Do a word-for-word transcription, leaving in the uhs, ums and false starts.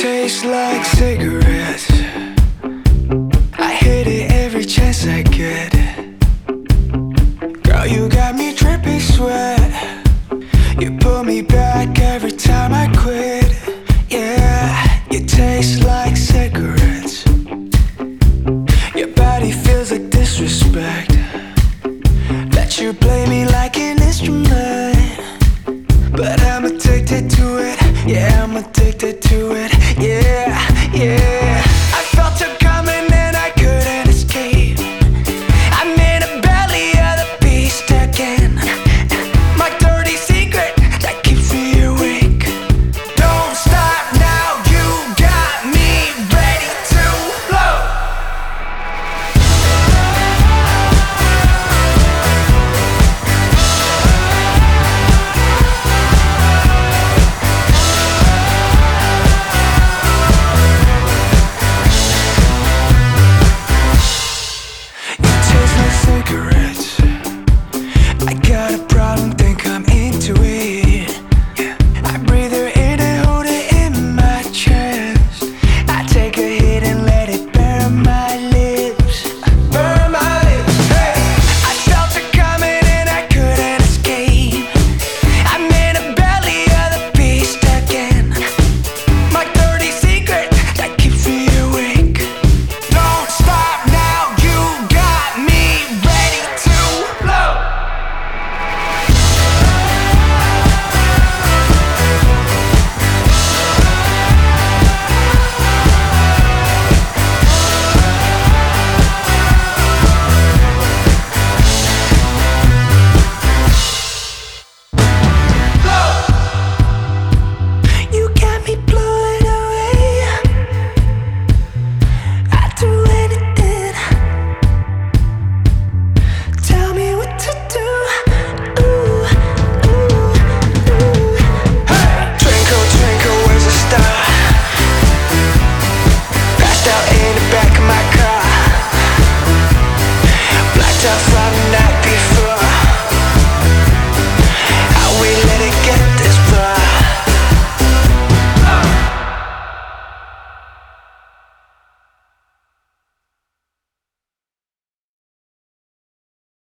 taste like cigarettes. I hit it every chance I get. Girl, you got me dripping sweat. You pull me back every time I quit. Yeah, you taste like cigarettes. Your body feels like disrespect. That you play me like